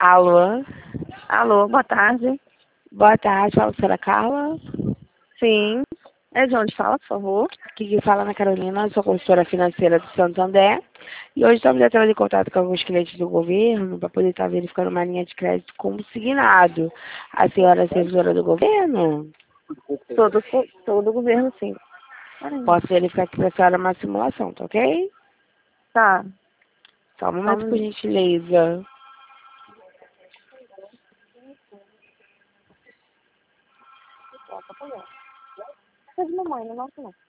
Alô? Alô, boa tarde. Boa tarde, fala a senhora Carla. Sim. É de onde fala, por favor? Aqui quem fala é Ana Carolina, sou consultora financeira do Santander. E hoje estamos entrando em contato com alguns clientes do governo para poder estar verificando uma linha de crédito consignado. A senhora é servidora do governo? Todo governo, sim. Posso verificar aqui para a senhora uma simulação, tá ok? Tá. Só um momento, por gentileza. Essa de mamãe, não nossa não.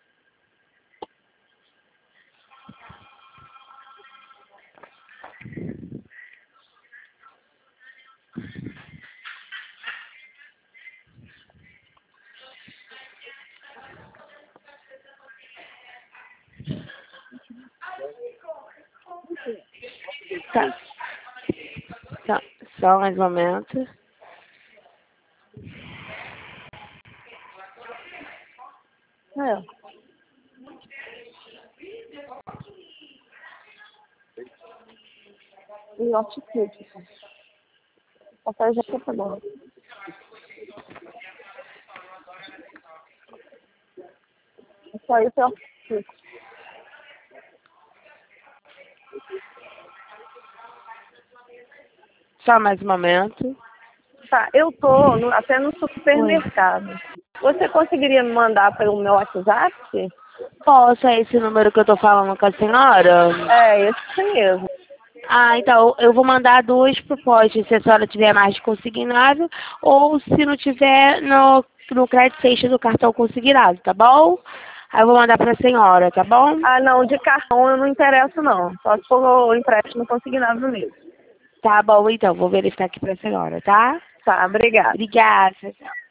Tá. Só mais um momento. É. E hortifruti. Café já tá bom. Só isso é hortifruti. Só mais um momento. Tá, eu tô até no supermercado. Você conseguiria me mandar pelo meu WhatsApp? Posso, é esse número que eu tô falando com a senhora? É, esse mesmo. Ah, então, eu vou mandar duas propostas, se a senhora tiver mais de consignado, ou se não tiver no credit station do cartão consignado, tá bom? Aí eu vou mandar pra senhora, tá bom? Ah, não, de cartão eu não interesso, não. Só se for o empréstimo consignado mesmo. Tá bom, então, vou verificar aqui pra senhora, tá? Tá, obrigada. Obrigada.